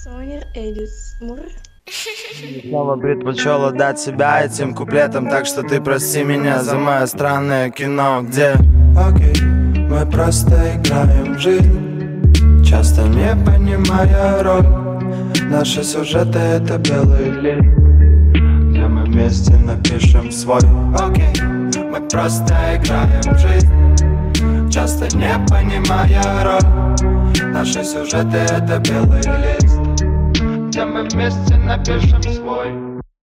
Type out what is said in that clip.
Сонер Элис Мур. Снова предпочел отдать себя этим куплетам, так что ты прости меня за мое странное кино, где окей, мы просто играем в жизнь, часто не понимая роль. Наши сюжеты — это белый лист, где мы вместе напишем свой. Окей, мы просто играем в жизнь, часто не понимая роль. Наши сюжеты — это белый лист, где мы вместе напишем свой.